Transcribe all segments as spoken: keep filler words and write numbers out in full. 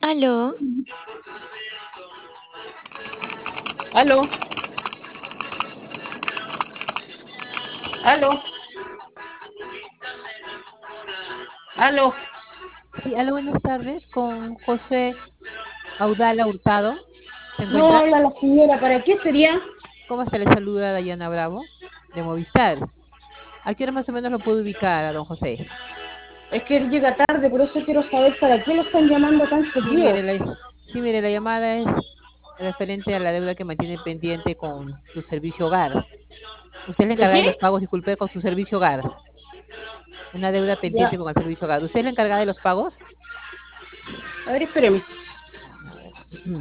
Aló, Aló, aló, aló. Sí, aló, buenas tardes, con José Audala Hurtado. ¿Se No encuentra? habla la señora, ¿para qué sería? ¿Cómo se le saluda Dayana Bravo, de Movistar? ¿A qué hora más o menos lo puedo ubicar a don José? Es que él llega tarde, por eso quiero saber para qué lo están llamando tan Sí, seguido. mire, la, sí, mire, la llamada es referente a la deuda que mantiene pendiente con su servicio hogar. Usted es la ¿De encargada de qué? los pagos, disculpe, con su servicio hogar. Una deuda Ya, pendiente con el servicio hogar. ¿Usted es la encargada de los pagos? a ver, espéreme. A ver.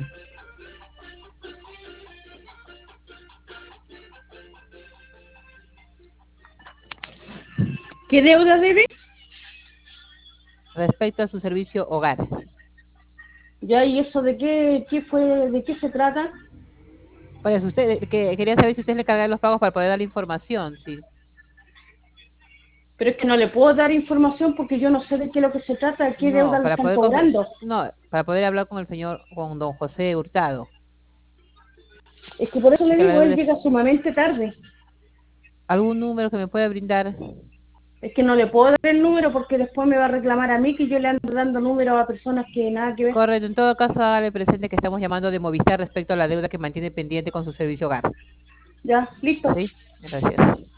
¿Qué deuda debe? Respecto a su servicio hogar. Ya, ¿y eso de qué, qué fue, de qué se trata? Pues usted, que, quería saber si usted es la encargada de los pagos para poder dar la información. Sí. Pero es que no le puedo dar información porque yo no sé de qué es lo que se trata, qué No, deuda le para están poder confe- cobrando. no, para poder hablar con el señor, con don José Hurtado. Es que por eso le Que la digo, él deuda es llega sumamente tarde. algún número que me pueda brindar. Es que no le puedo dar el número porque después me va a reclamar a mí que yo le ando dando números a personas que nada que ver. Correcto, en todo caso, hágale presente que estamos llamando de Movistar respecto a la deuda que mantiene pendiente con su servicio hogar. Ya, listo. ¿Sí? Gracias.